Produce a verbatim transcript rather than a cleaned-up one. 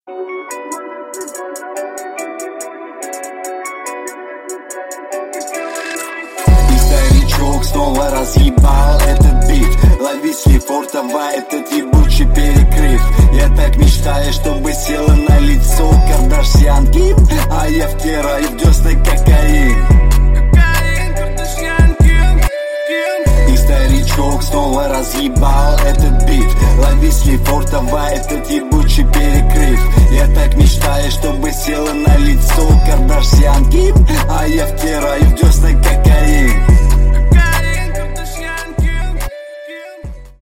И старичок снова разъебал этот бит. Лови слифортова этот ебучий перекрыв. Я так мечтаю, чтобы села на лицо Кардашьян Ким, а я втираю в десны кокаин. И старичок снова разъебал этот бит. Лови слифортова этот ебучий перекрыв. Я так мечтаю, чтобы села на лицо Кардашьян Ким, а я втираю в